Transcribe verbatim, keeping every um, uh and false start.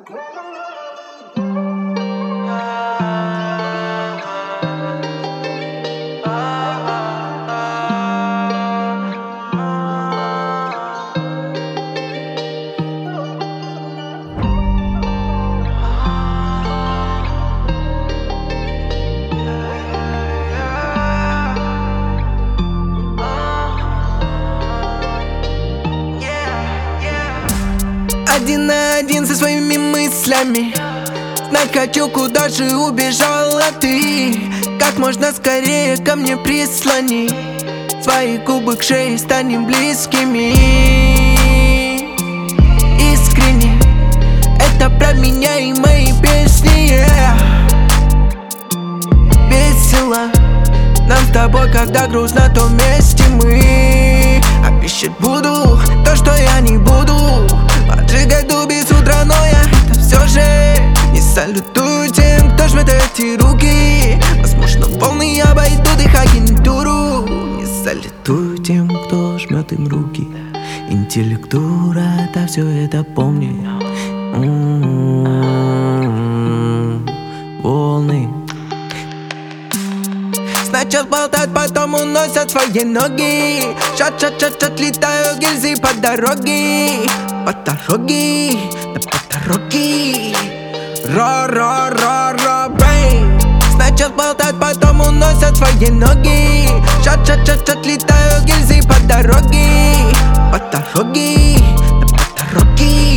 Один на один со своими мыслями. Знать хочу, куда же убежала ты. Как можно скорее ко мне прислони свои губы к шее, станем близкими. Искренне, это про меня и мои песни, yeah. Весело нам с тобой, когда грустно, то вместе мы. Обещать буду то, что я не буду. Поджигать дуби с утра, но я это все же не салютую тем, кто жмет эти руки. Возможно, волны обойдут их агентуру. Не салютую тем, кто жмет им руки. Интеллектура, да все это помни. М-м-м, волны. Сначала болтают, потом уносят свои ноги. Шат-шат-шат-шат, летаю гильзы по дороге. По дороге, да по дороге. Ра-ра-ра-ра-бэй. Сначала болтают, потом уносят свои ноги. Шат-шат-шат-шат, летаю гильзы по дороге. По дороге, да по дороге.